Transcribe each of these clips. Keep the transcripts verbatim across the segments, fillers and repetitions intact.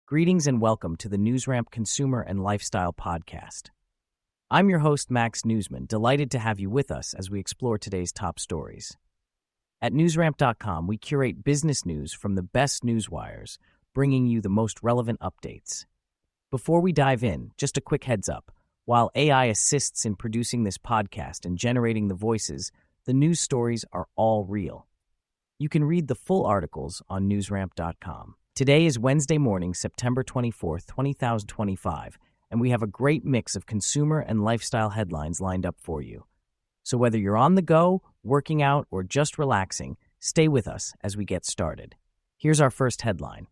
Greetings and welcome to the NewsRamp Consumer and Lifestyle Podcast. I'm your host, Max Newsman, delighted to have you with us as we explore today's top stories. At newsramp dot com, we curate business news from the best news wires, bringing you the most relevant updates. Before we dive in, just a quick heads up. While A I assists in producing this podcast and generating the voices, the news stories are all real. You can read the full articles on newsramp dot com. Today is Wednesday morning, September twenty-fourth, twenty twenty-five, and we have a great mix of consumer and lifestyle headlines lined up for you. So whether you're on the go, working out, or just relaxing, stay with us as we get started. Here's our first headline.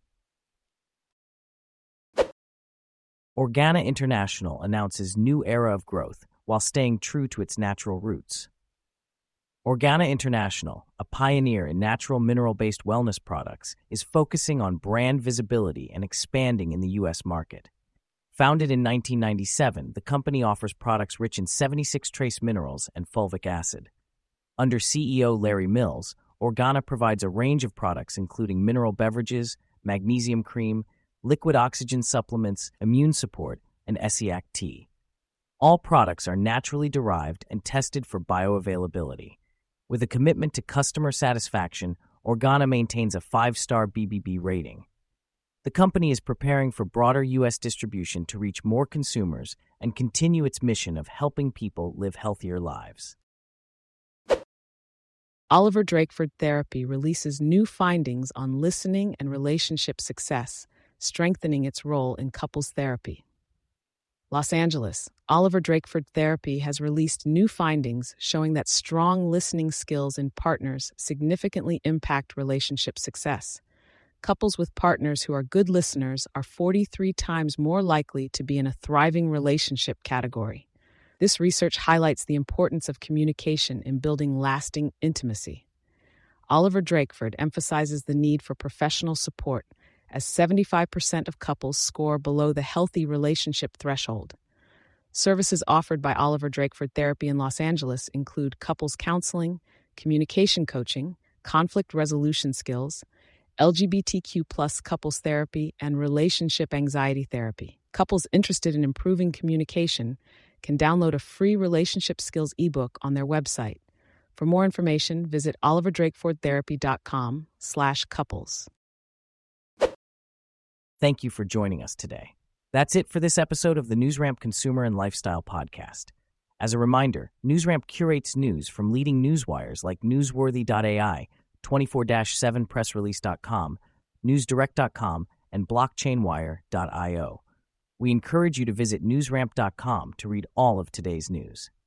Organa International announces new era of growth while staying true to its natural roots. Organa International, a pioneer in natural mineral-based wellness products, is focusing on brand visibility and expanding in the U S market. Founded in nineteen ninety-seven, the company offers products rich in seventy-six trace minerals and fulvic acid. Under C E O Larry Mills, Organa provides a range of products including mineral beverages, magnesium cream, liquid oxygen supplements, immune support, and Essiac tea. All products are naturally derived and tested for bioavailability. With a commitment to customer satisfaction, Organa maintains a five-star B B B rating. The company is preparing for broader U S distribution to reach more consumers and continue its mission of helping people live healthier lives. Oliver Drakeford Therapy releases new findings on listening and relationship success, strengthening its role in couples therapy. Los Angeles, Oliver Drakeford Therapy has released new findings showing that strong listening skills in partners significantly impact relationship success. Couples with partners who are good listeners are forty-three times more likely to be in a thriving relationship category. This research highlights the importance of communication in building lasting intimacy. Oliver Drakeford emphasizes the need for professional support, as seventy-five percent of couples score below the healthy relationship threshold. Services offered by Oliver Drakeford Therapy in Los Angeles include couples counseling, communication coaching, conflict resolution skills, L G B T Q plus couples therapy, and relationship anxiety therapy. Couples interested in improving communication can download a free relationship skills ebook on their website. For more information, visit oliver drakeford therapy dot com slash couples. Thank you for joining us today. That's it for this episode of the NewsRamp Consumer and Lifestyle Podcast. As a reminder, NewsRamp curates news from leading newswires like newsworthy dot A I, twenty-four seven press release dot com, news direct dot com, and blockchain wire dot io. We encourage you to visit newsramp dot com to read all of today's news.